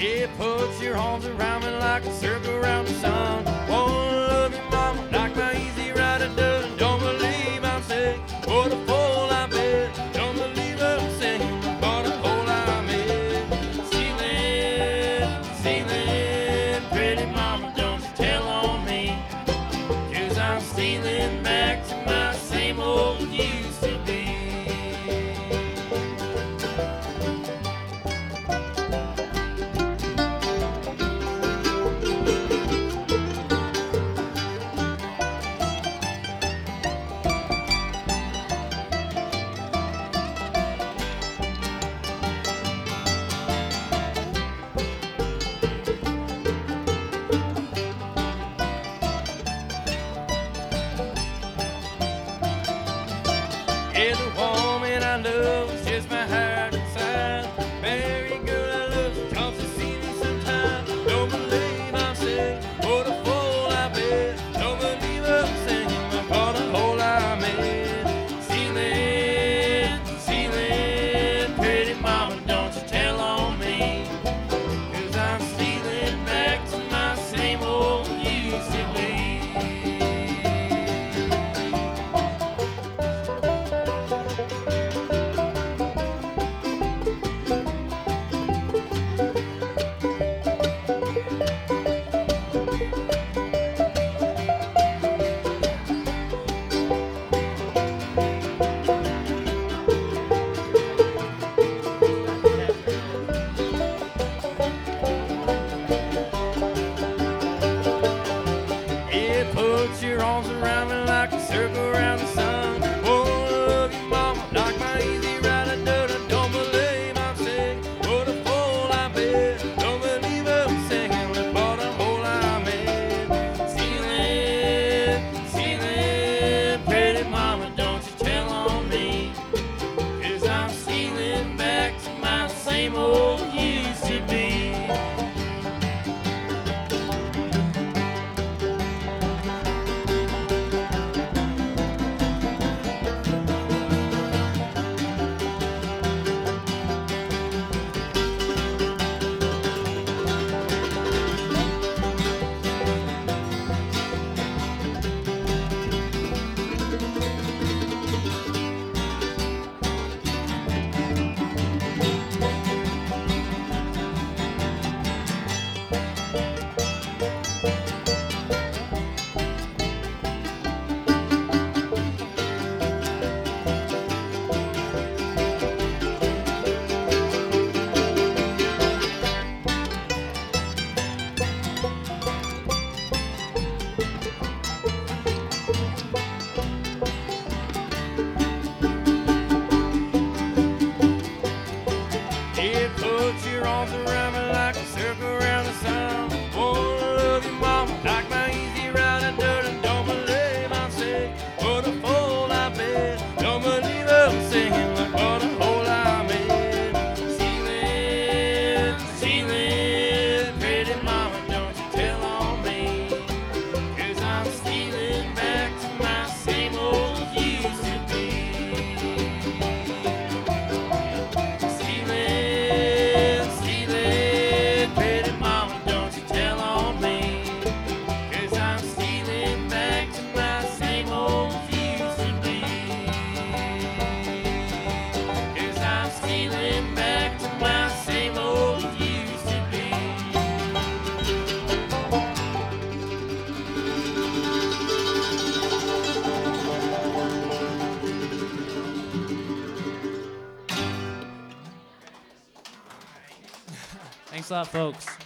Yeah, put your arms around me like a circle around the sun. Wanna love you, mama, like my easy rider does. Don't believe I'm sick, what a fool I bet. Don't believe I'm singing, but a hole I'm in. Stealing, pretty mama, don't you tell on me. 'Cause I'm stealing back to my same old used to be. Yeah, the woman I love is just my heart inside. Very girl I love, she comes to see me sometime. Don't believe I'm sick, what a fool I bet. Don't believe I'm singing, but what a hole I'm in. Stealing, pretty mama, don't you tell on me. 'Cause I'm stealing back to my same old used to be. Yeah, put your arms around me like a circle around the sun. Wanna love you, mama, like my easy rider does. Don't believe I'm sick, what a fool I bet. Don't believe I'm singing, but what a hole I'm in. Stealing, pretty mama, don't you tell on me. 'Cause I'm stealing back to my same old used to be. Yeah, put your arms around me like a circle around the sun. Wanna love you, mama, like my easy rider does. Don't believe I'm sick, what a fool I bet. Don't believe I'm singing, like what a hole I'm in. Stealing, pretty mama, don't you tell on me. 'Cause I'm stealing back to my same old used to be. Stealing, pretty mama, don't you tell on me. 'Cause I'm stealing back to my same old used to be. 'Cause I'm stealing back to my same old used to be. Thanks a lot, folks.